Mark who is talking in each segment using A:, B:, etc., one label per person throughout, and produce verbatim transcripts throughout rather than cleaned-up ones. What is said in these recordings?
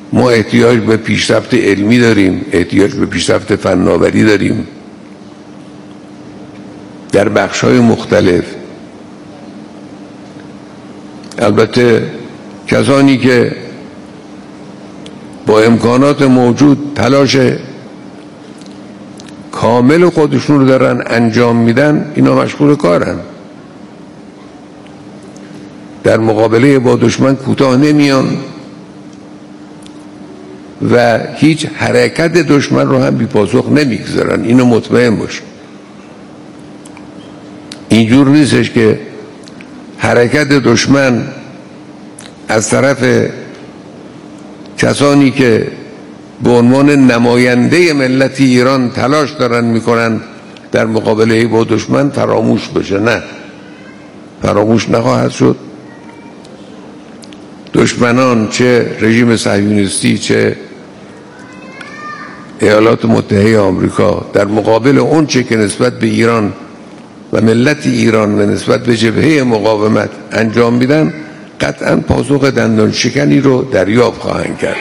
A: ما احتیاج به پیشرفت علمی داریم، احتیاج به پیشرفت فناوری داریم در بخش‌های مختلف. البته کسانی که با امکانات موجود تلاش کامل خودشون رو دارن انجام میدن، اینا مشغول کارن، در مقابله با دشمن کوتاه نمیان و هیچ حرکت دشمن رو هم بی پاسخ نمیگذارن. اینو مطمئن باش. اینجور نیستش که حرکت دشمن از طرف کسانی که به عنوان نماینده ملت ایران تلاش دارن میکنن در مقابله با دشمن فراموش بشه. نه، فراموش نخواهد شد. دشمنان، چه رژیم صهیونیستی چه ایالات متحده آمریکا، در مقابل اون چه که نسبت به ایران و ملت ایران و نسبت به جبهه مقاومت انجام میدن، قطعا پاسخ دندان شکنی رو دریافت خواهند کرد.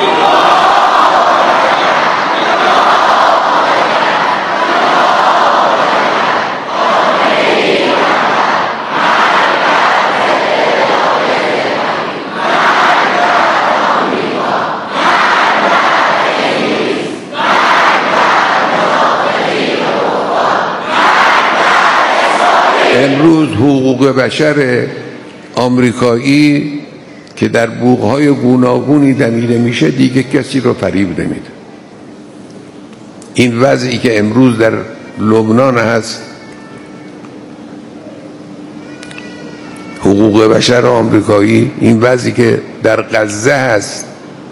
A: امروز حقوق بشر آمریکایی که در بوقهای گوناگونی دمیده میشه دیگه کسی رو فریب نمیده. این وضعی که امروز در لبنان هست، حقوق بشر آمریکایی، این وضعی که در غزه هست،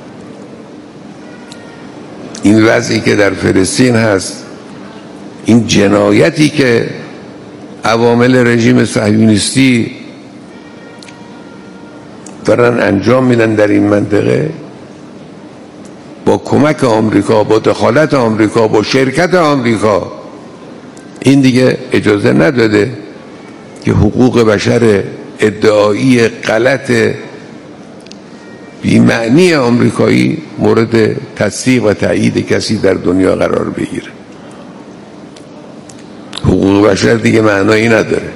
A: این وضعی که در فلسطین هست، این جنایتی که عوامل رژیم صهیونیستی دارن انجام میدن در این منطقه، با کمک آمریکا، با دخالت آمریکا، با شرکت آمریکا، این دیگه اجازه نداده که حقوق بشر ادعایی غلط بی‌معنی آمریکایی مورد تصدیق و تایید کسی در دنیا قرار بگیره. حقوق بشر دیگه معنایی نداره.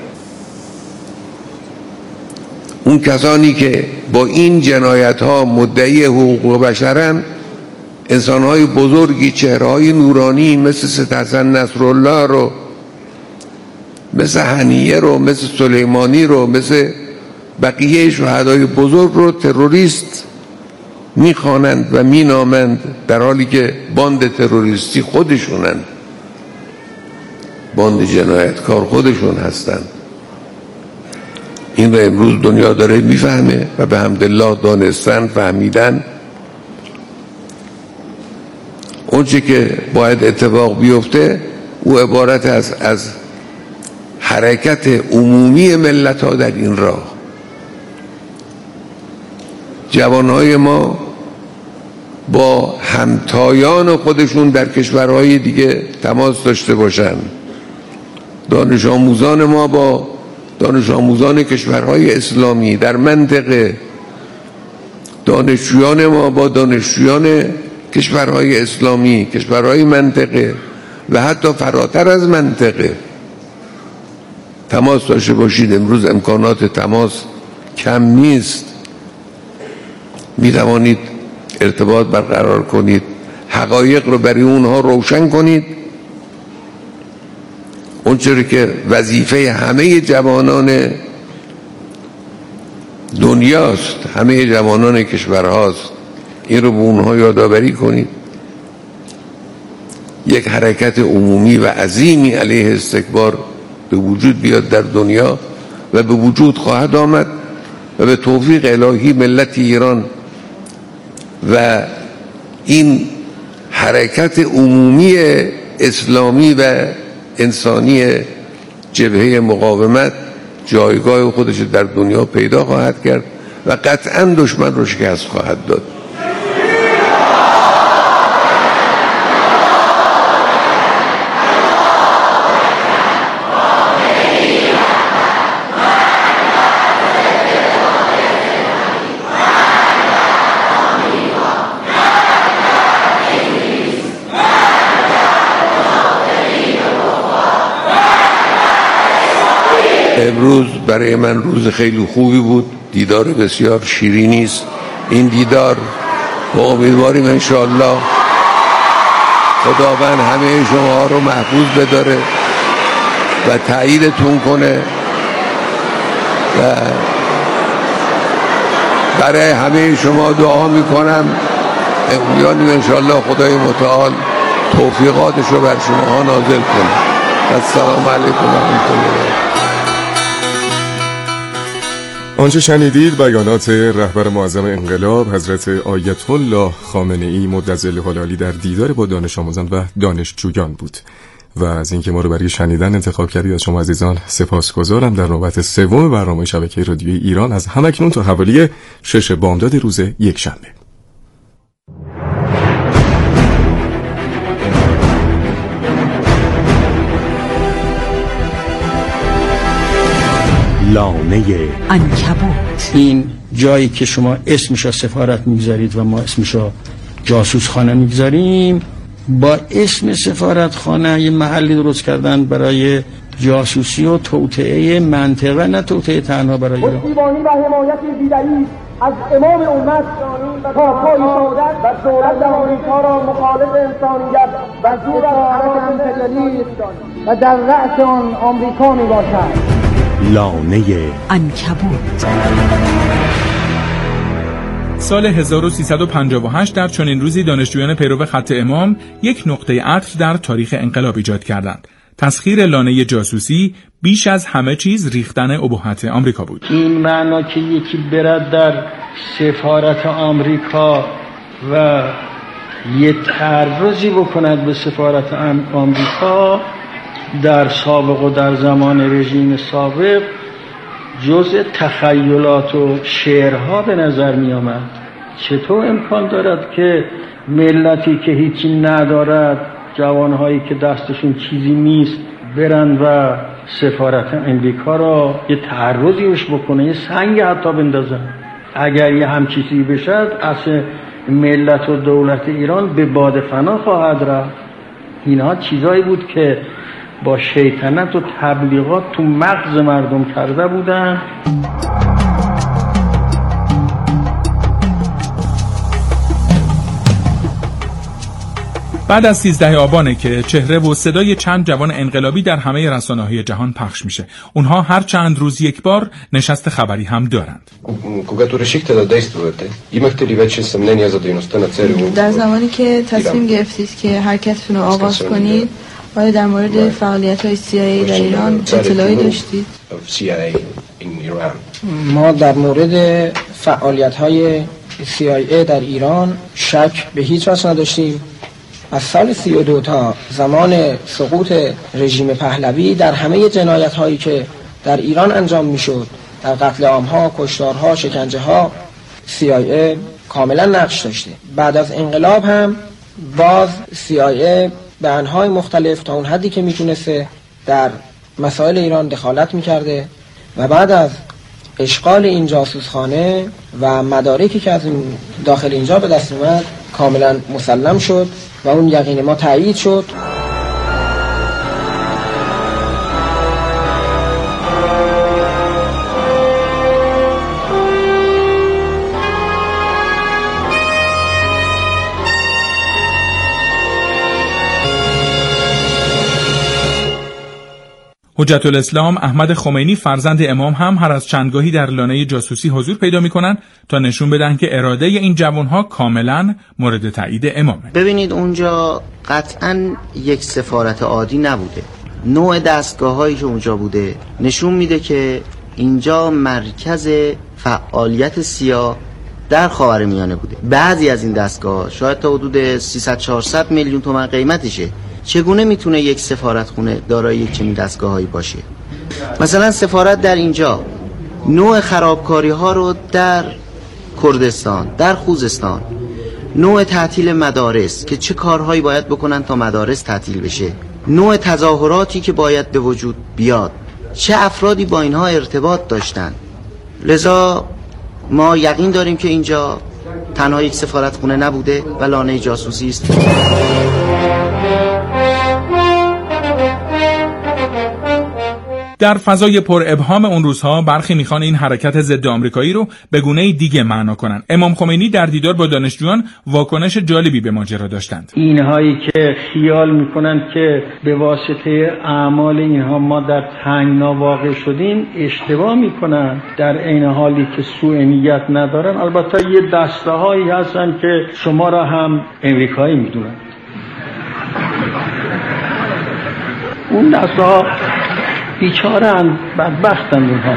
A: اون کسانی که با این جنایت ها مدعی حقوق بشرن، انسان های بزرگی، چهره های نورانی مثل سید حسن نصرالله رو، مثل هنیه رو، مثل سلیمانی رو، مثل بقیه شهدای بزرگ رو تروریست میخوانند و مینامند، در حالی که باند تروریستی خودشونند، باند جنایتکار خودشون هستند. این رو امروز دنیا داره میفهمه و به حمدالله دانستن، فهمیدن. اون چه که باید اتفاق بیفته او عبارت از از حرکت عمومی ملت ها در این راه. جوانهای ما با همتایان خودشون در کشورهای دیگه تماس داشته باشن. دانش آموزان ما با دانش آموزان کشورهای اسلامی در منطقه، دانشجویان ما با دانشجویان کشورهای اسلامی، کشورهای منطقه و حتی فراتر از منطقه تماس داشته باشید. امروز امکانات تماس کم نیست. می توانید ارتباط برقرار کنید، حقایق رو برای اونها روشن کنید. اونچوری که وظیفه همه جوانان دنیاست، همه جوانان کشورهاست، این رو به اونها یادآوری کنید. یک حرکت عمومی و عظیمی علیه استکبار به وجود بیاد در دنیا و به وجود خواهد آمد و به توفیق الهی ملت ایران و این حرکت عمومی اسلامی و انسانی جبهه مقاومت جایگاه خودش در دنیا پیدا خواهد کرد و قطعا دشمن رو شکست خواهد داد. امروز برای من روز خیلی خوبی بود، دیدار بسیار شیرینی است این دیدار و امیدواریم انشاءالله خداوند همه شما رو محفوظ بداره و تأییدتون کنه و برای همه شما دعا میکنم امیدواریم انشاءالله خدای متعال توفیقاتش رو بر شما نازل کنه. السلام علیکم و رحمت الله.
B: آنچه شنیدید بیانات رهبر معظم انقلاب حضرت آیت الله خامنه ای مدظل العالی در دیدار با دانش آموزان و دانشجویان بود و از اینکه ما رو برای شنیدن انتخاب کردید از شما عزیزان سپاسگزارم. در نوبت سوم برنامه شبکه رادیویی ایران از همکنون تا حوالی شش بامداد روز یکشنبه.
C: لانه عنکبوت.
D: این جایی که شما اسمشو سفارت میگذارید و ما اسمشو جاسوس خانه میگذاریم، با اسم سفارت خانه یه محلی درست کردن برای جاسوسی و توطئه منطقه، نه توطئه تنها برای ایران.
E: پشتیبانی و حمایت بی‌دلیل از امام امت تا پای سعادت و دولت آمریکا را مخالف انسانیت و زور از حرکت امپریالیسم و در رأس آن آمریکا میباشد.
C: لانه عنکبوت.
F: سال هزار و سیصد و پنجاه و هشت در چنین روزی دانشجویان پیرو خط امام یک نقطه عطف در تاریخ انقلاب ایجاد کردند. تسخیر لانه جاسوسی بیش از همه چیز ریختن ابهت آمریکا بود.
D: این معنا که یکی برد در سفارت آمریکا و یه تعرضی بکند به سفارت آمریکا در سابق و در زمان رژیم سابق جزء تخیلات و شعرها به نظر می آمد. چطور امکان دارد که ملتی که هیچی ندارد، جوانهایی که دستشون چیزی نیست، برن و سفارت امریکا را یه تعرضی روش بکنه، یه سنگ حتی بندازن. اگر یه هم چیزی بشد اصلا ملت و دولت ایران به باد فنا خواهد رفت. اینها چیزایی بود که با شیطنت و تبلیغات تو مغز مردم کرده بودن.
F: بعد از سیزده آبانه که چهره و صدای چند جوان انقلابی در همه رسانه‌های جهان پخش میشه. اونها هر چند روز یک بار نشست خبری هم دارند.
G: در زمانی که تصمیم گرفتید که حرکتتون رو آغاز کنید، آیا در مورد فعالیت‌های سی آی ای در ایران اطلاعی داشتید؟
E: ما در مورد فعالیت‌های سی آی ای در ایران شک به هیچ وجه نداشتیم. از سال سی و دو تا زمان سقوط رژیم پهلوی در همه جنایت‌هایی که در ایران انجام می‌شد، در قتل عام‌ها، کشتارها، شکنجه‌ها، سی آی ای کاملا نقش داشته. بعد از انقلاب هم باز سی آی ای به انواع مختلف تا اون حدی که میتونسته در مسائل ایران دخالت میکرده و بعد از اشغال این جاسوسخانه و مدارکی که از داخل اینجا به دست اومد کاملا مسلم شد و اون یقین ما تایید شد.
F: حجت الاسلام احمد خمینی فرزند امام هم هر از چندگاهی در لانه جاسوسی حضور پیدا می‌کنن تا نشون بدن که اراده این جوانها کاملا مورد تایید امامه.
H: ببینید اونجا قطعاً یک سفارت عادی نبوده. نوع دستگاه‌هایی که اونجا بوده نشون میده که اینجا مرکز فعالیت سیا در خاورمیانه بوده. بعضی از این دستگاه شاید تا حدود سیصد چهارصد میلیون تومان قیمتشه. چگونه میتونه یک سفارتخونه دارای یک چنین دستگاهایی باشه؟ مثلا سفارت در اینجا نوع خرابکاری ها رو در کردستان، در خوزستان، نوع تعطیل مدارس که چه کارهایی باید بکنن تا مدارس تعطیل بشه، نوع تظاهراتی که باید به وجود بیاد، چه افرادی با اینها ارتباط داشتن. لذا ما یقین داریم که اینجا تنها یک سفارتخونه نبوده و لانه جاسوسی است.
F: در فضای پر ابهام اون روزها برخی میخوان این حرکت ضد آمریکایی رو به گونه‌ای دیگه معنا کنن. امام خمینی در دیدار با دانشجویان واکنش جالبی به ماجرا داشتند.
D: اینهایی که خیال میکنن که به واسطه اعمال اینها ما در تنگنا واقع شدیم اشتباه میکنن، در عین حالی که سوء نیت ندارن. البته یه دسته‌هایی هستن که شما را هم امریکایی میدونن. اون دسته‌ها بیچاره‌اند، بدبختند اونها.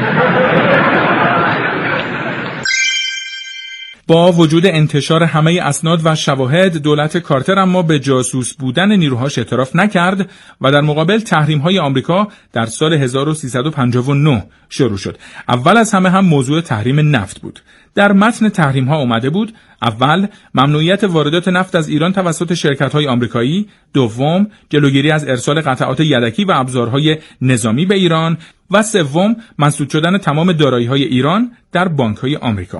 F: با وجود انتشار همه اسناد و شواهد، دولت کارتر اما به جاسوس بودن نیروهاش اعتراف نکرد و در مقابل تحریم‌های آمریکا در سال هزار و سیصد و پنجاه و نه شروع شد. اول از همه هم موضوع تحریم نفت بود. در متن تحریم‌ها اومده بود: اول، ممنوعیت واردات نفت از ایران توسط شرکت‌های آمریکایی، دوم، جلوگیری از ارسال قطعات یدکی و ابزارهای نظامی به ایران و سوم، مسدود شدن تمام دارایی‌های ایران در بانک‌های آمریکا.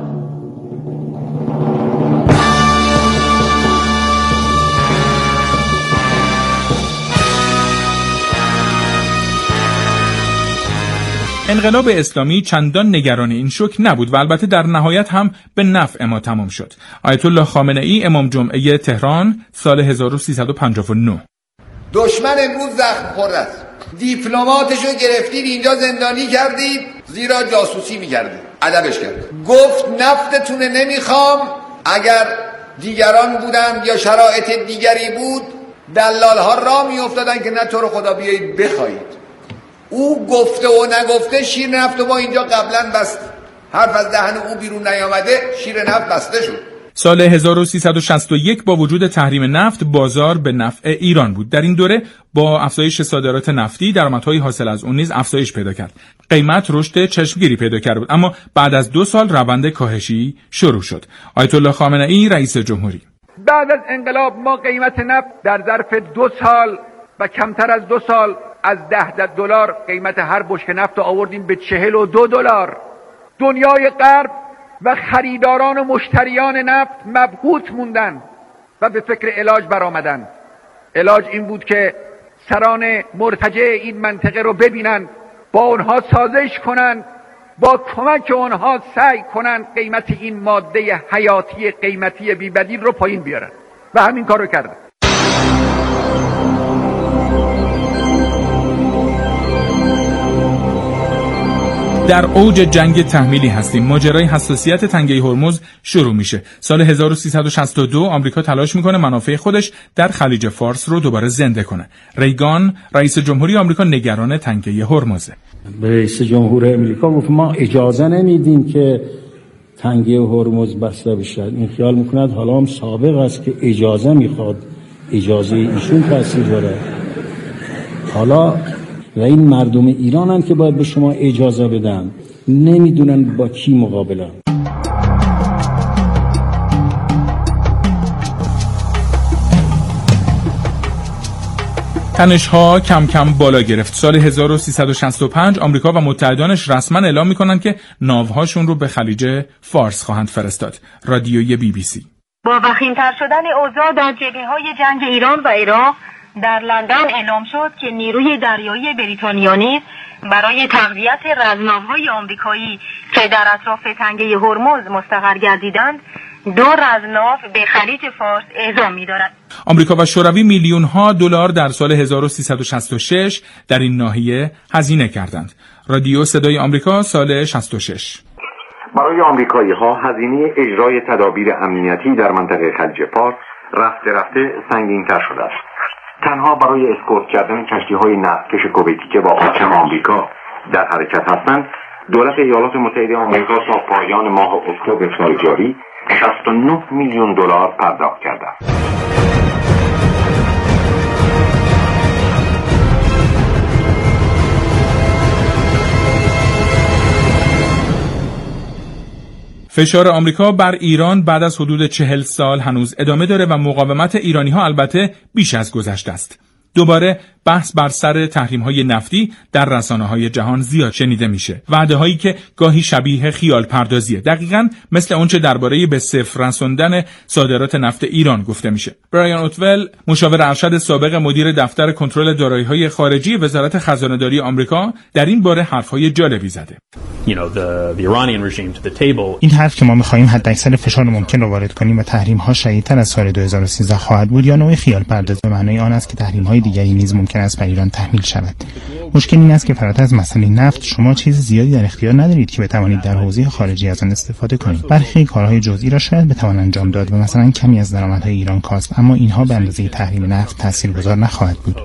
F: انقلاب اسلامی چندان نگران این شوک نبود و البته در نهایت هم به نفع ما تمام شد. آیت الله خامنه ای، امام جمعه تهران، سال هزار و سیصد و پنجاه و نه.
I: دشمن امروز زخم خورده است. دیپلماتشو گرفتید اینجا زندانی کردید زیرا جاسوسی می‌کردید. ادبش کرد. گفت نفتتونه نمیخوام. اگر دیگران بودند یا شرایط دیگری بود دلال‌ها راه می‌افتادن که نه تو رو خدا بیایید بخواید. او گفته و نگفته شیر نفت و ما اینجا قبلا بست. حرف از دهن او بیرون نیامده شیر نفت بسته شد.
F: سال هزار و سیصد و شصت و یک با وجود تحریم نفت بازار به نفع ایران بود. در این دوره با افزایش صادرات نفتی درآمدهای حاصل از اون نیز افزایش پیدا کرد. قیمت رشد چشمگیری پیدا کرد بود، اما بعد از دو سال روند کاهشی شروع شد. آیت الله خامنه ای، رئیس جمهوری:
J: بعد از انقلاب ما قیمت نفت در ظرف دو سال و کمتر از دو سال از ده دلار قیمت هر بشکه نفت آوردیم به چهل و دو دلار. دنیای غرب و خریداران و مشتریان نفت مبهوت موندن و به فکر علاج برآمدند. علاج این بود که سران مرتجع این منطقه رو ببینن، با اونها سازش کنن، با کمک اونها سعی کنن قیمت این ماده حیاتی قیمتی بی‌بدیل رو پایین بیارن و همین کار رو کردن.
F: در اوج جنگ تحمیلی هستیم. ماجرای حساسیت تنگه هرمز شروع میشه. سال هزار و سیصد و شصت و دو آمریکا تلاش میکنه منافع خودش در خلیج فارس رو دوباره زنده کنه. ریگان، رئیس جمهوری آمریکا، نگران تنگه هرمزه.
K: رئیس جمهور آمریکا گفت ما اجازه نمیدیم که تنگه هرمز بسته بشه. این خیال میکند حالا هم سابق است که اجازه میخواد، اجازه ایشون تاثیر داره. حالا و این مردم ایرانن که باید به شما اجازه بدن، نمیدونن با کی مقابلن.
F: تنش‌ها کم کم بالا گرفت. سال هزار و سیصد و شصت و پنج آمریکا و متحدانش رسما اعلام میکنن که ناوهاشون رو به خلیج فارس خواهند فرستاد. رادیوی بی بی سی:
L: با وخیم‌تر شدن اوضاع در جبهه‌های جنگ ایران و عراق در لندن اعلام شد که نیروی دریایی بریتانیا نیز برای تقویت رزمناوهای آمریکایی که در اطراف تنگه هرمز مستقر گردیدند دو رزمناو به خلیج فارس اعزام می‌دارد.
F: آمریکا و شوروی میلیون‌ها دلار در سال هزار و سیصد و شصت و شش در این ناحیه هزینه کردند. رادیو صدای آمریکا، سال شصت و شش:
M: برای آمریکایی‌ها هزینه اجرای تدابیر امنیتی در منطقه خلیج فارس رفته رفته سنگین‌تر شده است. تنها برای اسکورت کردن کشتی‌های نفتکش کویتی که با پرچم آمریکا در حرکت هستند، دولت ایالات متحده آمریکا تا پایان ماه اکتبر سال جاری شصت و نه میلیون دلار پرداخت کرده است.
F: فشار آمریکا بر ایران بعد از حدود چهل سال هنوز ادامه داره و مقاومت ایرانی‌ها البته بیش از گذشته است. دوباره بحث بر سر تحریم‌های نفتی در رسانه‌های جهان زیاد شنیده میشه. وعده‌هایی که گاهی شبیه خیال پردازیه، دقیقاً مثل اونچه درباره به صفر رساندن صادرات نفت ایران گفته میشه. برایان اوتول، مشاور ارشد سابق مدیر دفتر کنترل دارایی‌های خارجی وزارت خزانه‌داری آمریکا، در این باره حرف‌های جالبی زده.
N: این حرف که ما می‌خواهیم حداکثر فشار ممکن رو وارد کنیم و تحریم‌ها شدیدتر از سال دو هزار و سیزده خواهد بود، یا نوع خیال پردازی به معنای آن است که تحریم‌های دیگری نیز ممکن است بر ایران تحمیل شود. مشکل این است که فراتر از مسئله نفت شما چیز زیادی در اختیار ندارید که بتوانید در حوزه خارجی از آن استفاده کنید. برخی کارهای جزئی را شاید بتوان انجام داد و مثلا کمی از درآمدهای ایران کاسب، اما اینها به اندازه تحریم نفت تاثیرگذار نخواهد بود.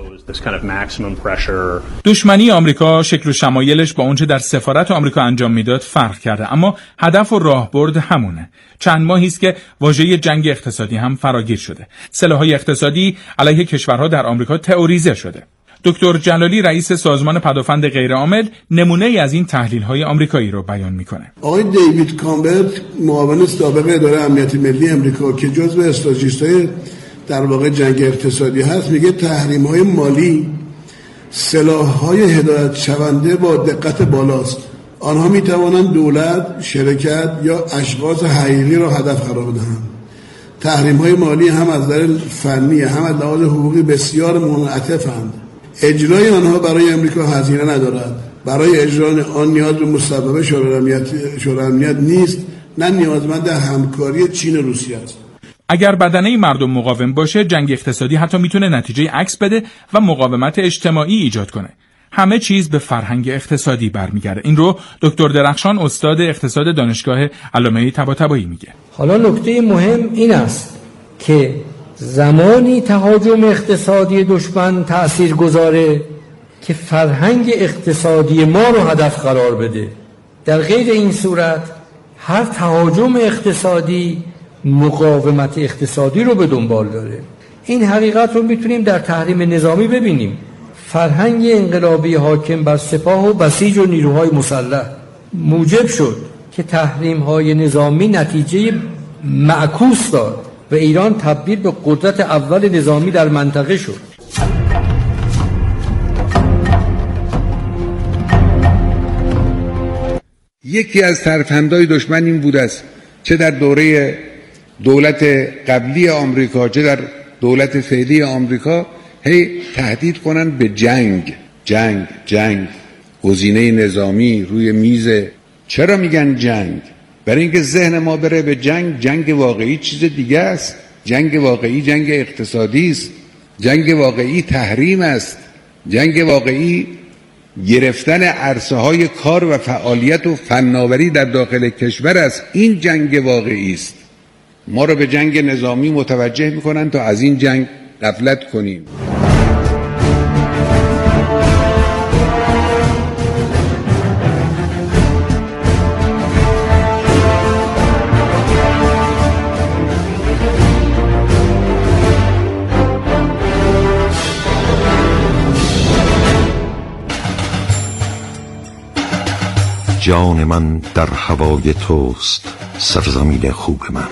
F: دشمنی آمریکا شکل و شمایلش با اونچه در سفارت آمریکا انجام میداد فرق کرده، اما هدف و راهبرد همونه. چند ماهی است که واژه جنگ اقتصادی هم فراگیر شده. سلاح‌های اقتصادی علیه کشورها در آمریکا تئوریزه شده. دکتر جلالی، رئیس سازمان پدافند غیرعامل، نمونه ای از این تحلیل‌های آمریکایی رو بیان میکنه.
O: آقای دیوید کامبرت، معاون سابق اداره امنیت ملی آمریکا که جزو استراتژیست‌های در واقع جنگ اقتصادی هست، میگه تحریم‌های مالی سلاح‌های هدایت شونده با دقت بالاست. آنها میتوانند دولت، شرکت یا اشخاص حقیقی را هدف قرار بدهند. تحریم‌های مالی هم از نظر فنی هم از لحاظ حقوقی بسیار منعطفند. اجرای آنها برای امریکا هزینه ندارد. برای اجرای آن نیاز به مصوبه شورای امنیت شورای امنیت نیست، نه نیازمند همکاری چین و روسیه است.
F: اگر بدنه مردم مقاوم باشه، جنگ اقتصادی حتی میتونه نتیجه عکس بده و مقاومت اجتماعی ایجاد کنه. همه چیز به فرهنگ اقتصادی برمیگرده. این رو دکتر درخشان، استاد اقتصاد دانشگاه علامه طباطبایی میگه.
P: حالا نکته مهم این است که زمانی تهاجم اقتصادی دشمن تأثیر گذاره که فرهنگ اقتصادی ما رو هدف قرار بده. در غیر این صورت هر تهاجم اقتصادی مقاومت اقتصادی رو به دنبال داره. این حقیقت رو میتونیم در تحریم نظامی ببینیم. فرهنگ انقلابی حاکم بر سپاه و بسیج و نیروهای مسلح موجب شد که تحریم‌های نظامی نتیجه معکوس داد و ایران تبدیل به قدرت اول نظامی در منطقه شد.
A: یکی از ترفندهای دشمن این بود است، چه در دوره دولت قبلی آمریکا چه در دولت فعلی آمریکا، هی تهدید کنن به جنگ جنگ جنگ گزینه نظامی روی میز. چرا میگن جنگ؟ برای اینکه ذهن ما بره به جنگ. جنگ واقعی چیز دیگه است. جنگ واقعی جنگ اقتصادی است. جنگ واقعی تحریم است. جنگ واقعی گرفتن عرصه های کار و فعالیت و فناوری در داخل کشور است. این جنگ واقعی است. ما رو به جنگ نظامی متوجه میکنن تا از این جنگ غفلت کنیم.
Q: جان من در هوای توست، سرزمین خوب من.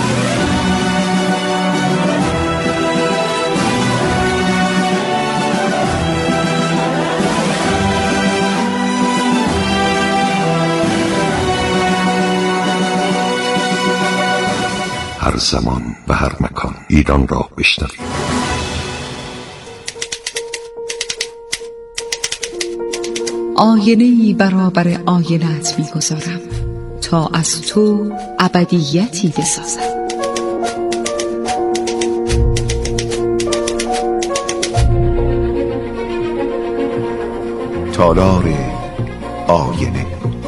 Q: هر زمان و هر مکان ایران را بشنوید.
R: آینه‌ای برابر آینه‌ات می‌گذارم تا از تو ابدیتی بسازم.
Q: تالار آینه.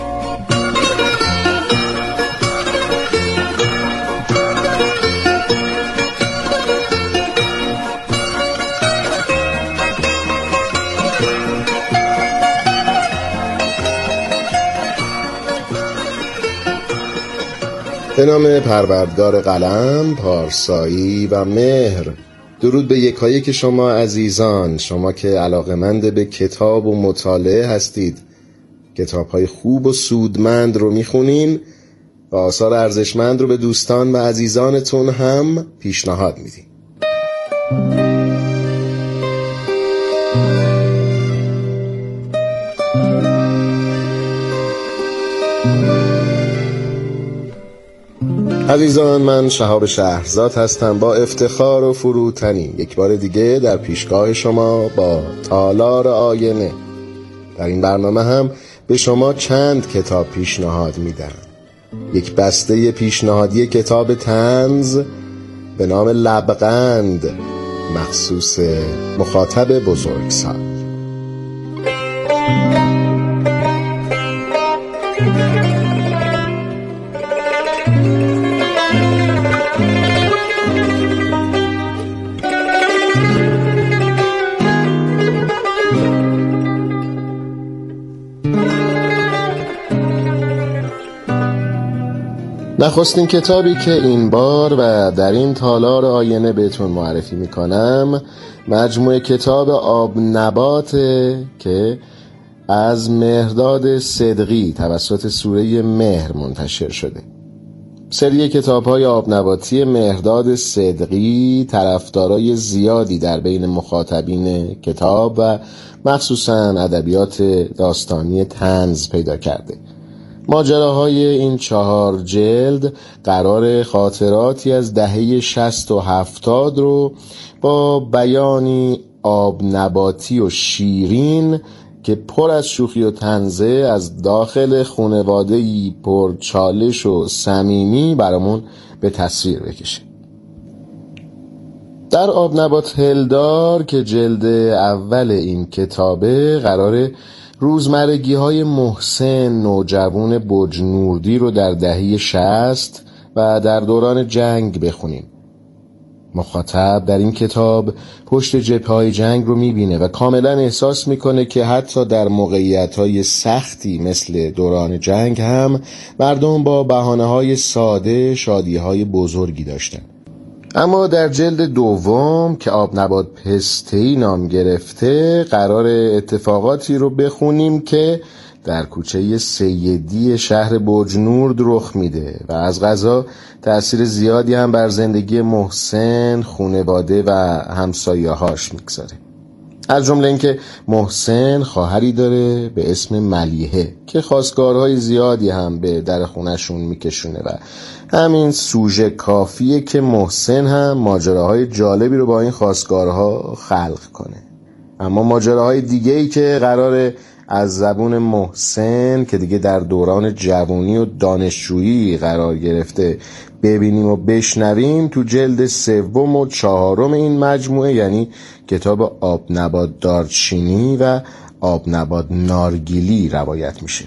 S: به نام پروردگار قلم، پارسایی و مهر. درود به یکایک شما عزیزان، شما که علاقمند به کتاب و مطالعه هستید، کتاب‌های خوب و سودمند رو میخونین و آثار ارزشمند رو به دوستان و عزیزانتون هم پیشنهاد میدین. عزیزان، من شهاب شهرزاد هستم با افتخار و فروتنی یک بار دیگه در پیشگاه شما با تالار آینه. در این برنامه هم به شما چند کتاب پیشنهاد میدم. یک بسته پیشنهادی کتاب طنز به نام لبغند مخصوص مخاطب بزرگسال. نخستین کتابی که این بار و در این تالار آینه بهتون معرفی میکنم مجموعه کتاب آب نباته که از مهرداد صدقی توسط سوره مهر منتشر شده. سری کتاب‌های آب نباتی مهرداد صدقی طرفدارای زیادی در بین مخاطبین کتاب و مخصوصاً ادبیات داستانی طنز پیدا کرده. ماجراهای این چهار جلد قرار خاطراتی از دهه شصت و هفتاد رو با بیانی آب نباتی و شیرین که پر از شوخی و طنزه از داخل خانواده‌ای پر چالش و صمیمی برامون به تصویر بکشه. در آب نبات هلدار که جلد اول این کتابه قراره روزمرگی های محسن نوجوان بجنوردی رو در دهه شصت و در دوران جنگ بخونیم. مخاطب در این کتاب پشت جبهه‌های جنگ رو میبینه و کاملا احساس میکنه که حتی در موقعیت‌های سختی مثل دوران جنگ هم مردم با بهانه‌های ساده شادی‌های بزرگی داشتن. اما در جلد دوم که آب نبات پسته‌ای نام گرفته قرار اتفاقاتی رو بخونیم که در کوچه سیدی شهر بجنورد رخ میده و از قضا تأثیر زیادی هم بر زندگی محسن، خانواده و همسایه‌هاش میگذاره. از جمله اینکه محسن خواهری داره به اسم ملیحه که خواستگارهای زیادی هم به در خونشون میکشونه و همین سوژه کافیه که محسن هم ماجراهای جالبی رو با این خواستگارها خلق کنه. اما ماجراهای دیگه‌ای که قراره از زبون محسن که دیگه در دوران جوانی و دانشجویی قرار گرفته ببینیم و بشنویم تو جلد سوم و چهارم این مجموعه، یعنی کتاب آب نبات دارچینی و آب نبات نارگیلی روایت میشه.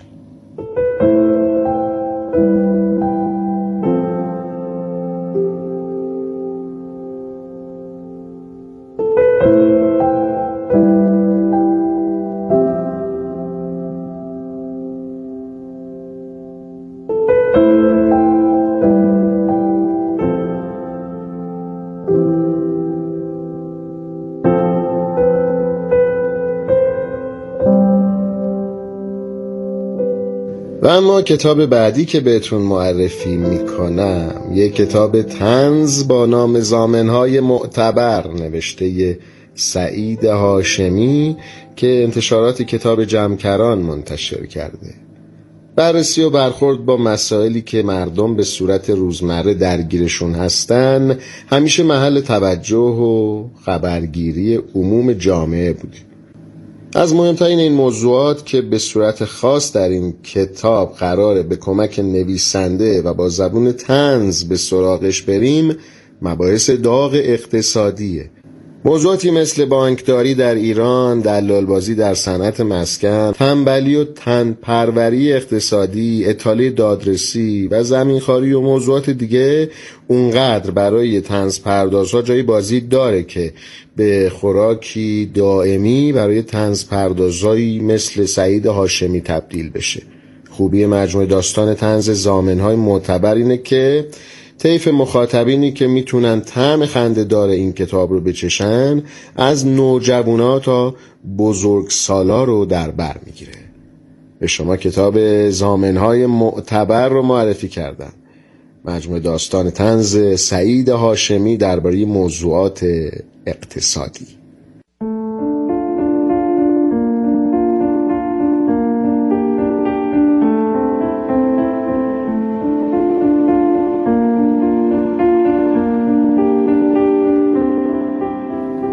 S: و اما کتاب بعدی که بهتون معرفی میکنم یک کتاب طنز با نام زامنهای معتبر نوشته سعید هاشمی که انتشارات کتاب جمکران منتشر کرده. بررسی و برخورد با مسائلی که مردم به صورت روزمره درگیرشون هستن همیشه محل توجه و خبرگیری عموم جامعه بوده. از مهمترین این موضوعات که به صورت خاص در این کتاب قراره به کمک نویسنده و با زبون طنز به سراغش بریم مباحث داغ اقتصادیه. موضوعاتی مثل بانکداری در ایران، دلالبازی در صنعت مسکن، تنبلی و تنپروری اقتصادی، اطاله دادرسی و زمینخواری و موضوعات دیگه اونقدر برای طنز پردازها جای بازی داره که به خوراکی دائمی برای طنز پردازهایی مثل سعید هاشمی تبدیل بشه. خوبی مجموعه داستان طنز زامنهای معتبر اینه که طیف مخاطبینی که میتونن طعم خنده‌دار این کتاب رو بچشن از نوجوانا تا بزرگسالا رو در بر میگیره. به شما کتاب زامنهای معتبر رو معرفی کردم. مجموعه داستان طنز سعید هاشمی درباره موضوعات اقتصادی.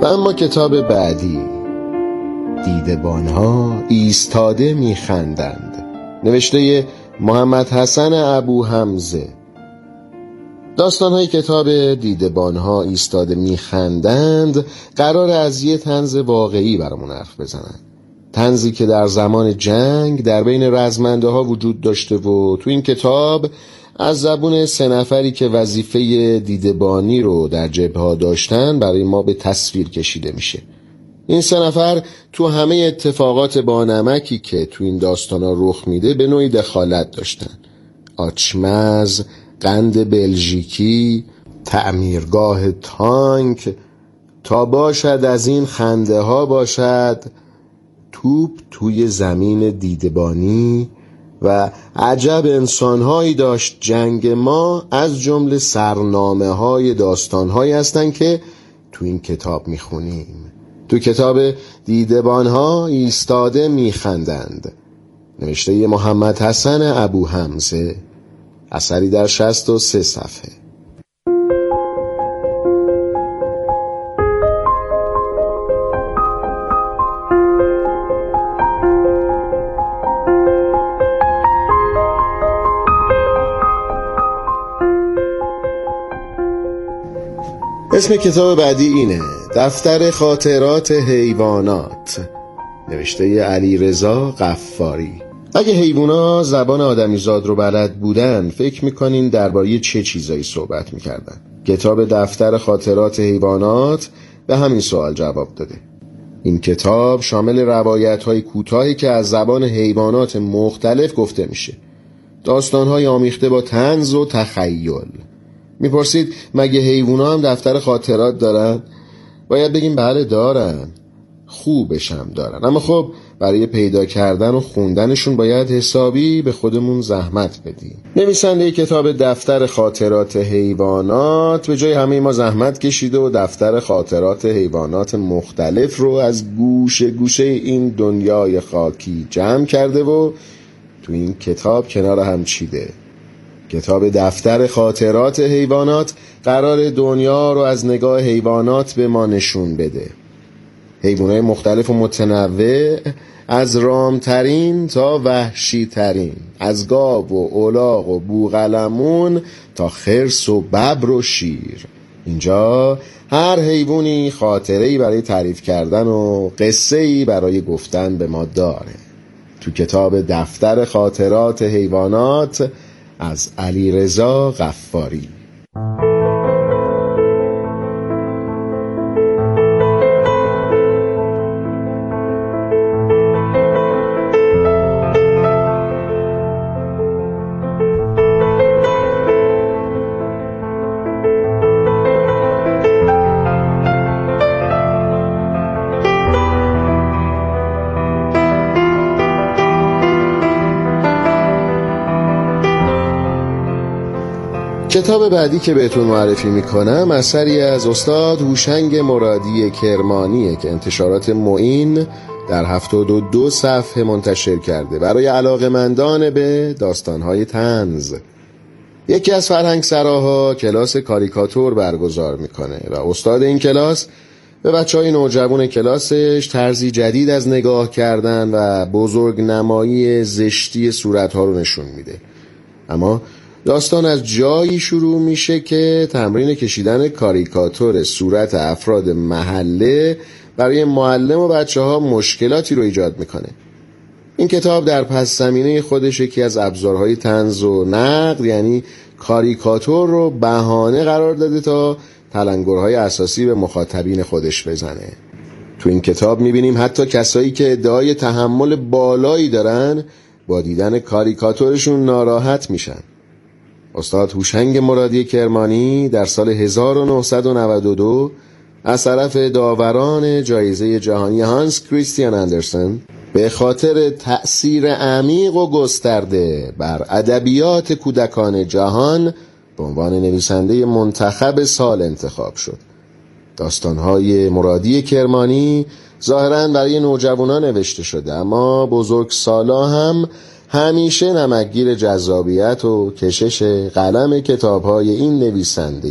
S: و اما کتاب بعدی، دیدبانها ایستاده میخندند، نوشته محمد حسن ابو حمزه. داستانهای کتاب دیدبانها ایستاده میخندند قرار از یه طنز واقعی برامون حرف بزنن، طنزی که در زمان جنگ در بین رزمنده ها وجود داشته و تو این کتاب از زبون سه نفری که وظیفه دیدبانی رو در جبهه داشتن برای ما به تصویر کشیده میشه. این سه نفر تو همه اتفاقات با نمکی که تو این داستانا رخ میده به نوعی دخالت داشتن. آچمز، قند بلژیکی، تعمیرگاه تانک، تا باشد از این خنده ها باشد، توپ توی زمین دیدبانی و عجب انسانهایی داشت جنگ ما، از جمله سرنامه های داستانهایی هستند که تو این کتاب میخونیم. تو کتاب دیدبانها ایستاده میخندند، نوشته محمد حسن ابو حمزه، اثری در شصت و سه صفحه. اسم کتاب بعدی اینه، دفتر خاطرات حیوانات، نوشته علیرضا غفاری. اگه حیوونا زبان آدمیزاد رو بلد بودن، فکر میکنین درباره چه چیزایی صحبت میکردن؟ کتاب دفتر خاطرات حیوانات به همین سوال جواب داده. این کتاب شامل روایت‌های کوتاهی که از زبان حیوانات مختلف گفته میشه، داستان‌های آمیخته با طنز و تخیل. میپرسید مگه حیوونا هم دفتر خاطرات دارن؟ باید بگیم بله دارن، خوبش هم دارن، اما خب برای پیدا کردن و خوندنشون باید حسابی به خودمون زحمت بدیم. نویسنده کتاب دفتر خاطرات حیوانات به جای همه ما زحمت کشیده و دفتر خاطرات حیوانات مختلف رو از گوشه گوشه این دنیای خاکی جمع کرده و تو این کتاب کنار هم چیده. کتاب دفتر خاطرات حیوانات قرار دنیا رو از نگاه حیوانات به ما نشون بده. حیوانات مختلف و متنوع، از رامترین تا وحشی ترین، از گاو و الاغ و بوقلمون تا خرس و ببر و شیر. اینجا هر حیوانی خاطره‌ای برای تعریف کردن و قصه‌ای برای گفتن به ما داره. تو کتاب دفتر خاطرات حیوانات از علیرضا غفاری. کتاب بعدی که بهتون معرفی میکنم اثری از استاد هوشنگ مرادی کرمانیه که انتشارات معین در هفتاد و دو صفحه منتشر کرده برای علاقه‌مندان به داستانهای طنز. یکی از فرهنگ سراها کلاس کاریکاتور برگزار میکنه و استاد این کلاس به بچهای نوجوان کلاسش طرزی جدید از نگاه کردن و بزرگ نمایی زشتی صورتها رو نشون میده. اما داستان از جایی شروع میشه که تمرین کشیدن کاریکاتور صورت افراد محله برای معلم و بچه ها مشکلاتی رو ایجاد میکنه. این کتاب در پس زمینه خودش یکی از ابزارهای طنز و نقد، یعنی کاریکاتور رو بهانه قرار داده تا تلنگرهای اساسی به مخاطبین خودش بزنه. تو این کتاب میبینیم حتی کسایی که ادعای تحمل بالایی دارن با دیدن کاریکاتورشون ناراحت میشن. استاد هوشنگ مرادی کرمانی در سال هزار و نهصد و نود و دو از طرف داوران جایزه جهانی هانس کریستیان اندرسن به خاطر تأثیر عمیق و گسترده بر ادبیات کودکان جهان به عنوان نویسنده منتخب سال انتخاب شد. داستان‌های مرادی کرمانی ظاهراً برای نوجوانان نوشته شده، اما بزرگسالا هم همیشه نمکگیر جذابیت و کشش قلم کتاب‌های این نویسنده